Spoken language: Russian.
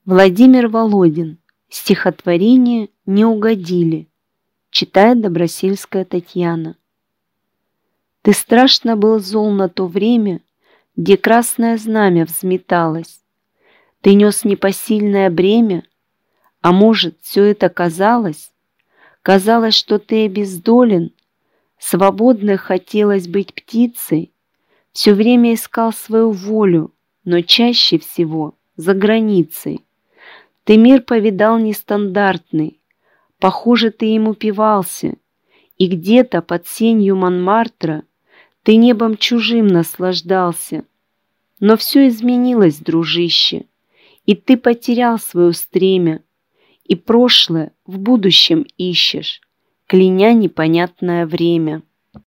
Владимир Володин. Стихотворение «Не угодили». Читает Добросельская Татьяна. Ты страшно был зол на то время, где красное знамя взметалось. Ты нес непосильное бремя, а может, все это казалось? Казалось, что ты обездолен, свободной хотелось быть птицей, все время искал свою волю, но чаще всего за границей. Ты мир повидал нестандартный, похоже, ты им упивался, и где-то под сенью Монмартра ты небом чужим наслаждался. Но все изменилось, дружище, и ты потерял свое стремя, и прошлое в будущем ищешь, кляня непонятное время.